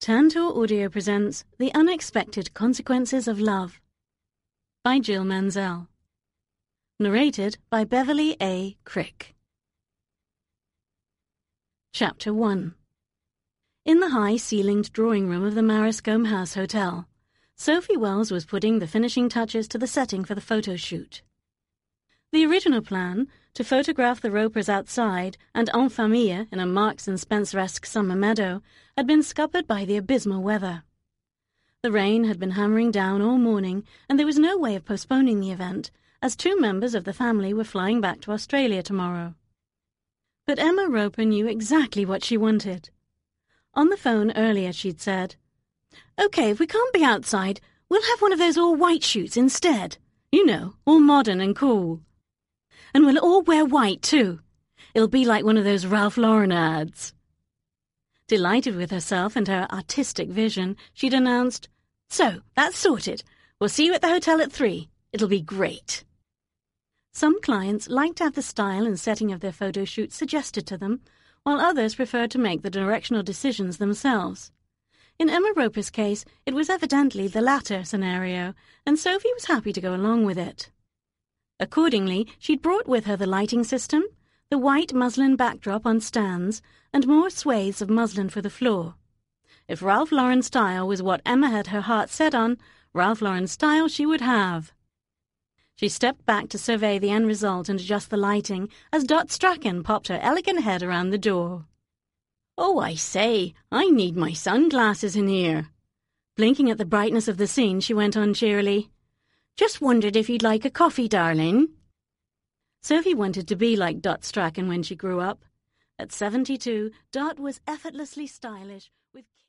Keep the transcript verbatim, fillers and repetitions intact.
Tantor Audio presents The Unexpected Consequences of Love by Jill Manzel. Narrated by Beverly A. Crick. Chapter one. In the high-ceilinged drawing room of the Marrascombe House Hotel, Sophie Wells was putting the finishing touches to the setting for the photo shoot. The original plan, to photograph the Ropers outside and en famille in a Marks and Spencer-esque summer meadow, had been scuppered by the abysmal weather. The rain had been hammering down all morning, and there was no way of postponing the event, as two members of the family were flying back to Australia tomorrow. But Emma Roper knew exactly what she wanted. On the phone earlier she'd said, "OK, if we can't be outside, we'll have one of those all-white shoots instead. You know, all modern and cool. And we'll all wear white, too. It'll be like one of those Ralph Lauren ads." Delighted with herself and her artistic vision, she'd announced, "So, that's sorted. We'll see you at the hotel at three. It'll be great." Some clients liked to have the style and setting of their photo shoots suggested to them, while others preferred to make the directional decisions themselves. In Emma Roper's case, it was evidently the latter scenario, and Sophie was happy to go along with it. Accordingly, she'd brought with her the lighting system, the white muslin backdrop on stands, and more swathes of muslin for the floor. If Ralph Lauren style was what Emma had her heart set on, Ralph Lauren style she would have. She stepped back to survey the end result and adjust the lighting as Dot Strachan popped her elegant head around the door. "Oh, I say, I need my sunglasses in here." Blinking at the brightness of the scene, she went on cheerily, "Just wondered if you'd like a coffee, darling." Sophie wanted to be like Dot Strachan when she grew up. At seventy-two, Dot was effortlessly stylish with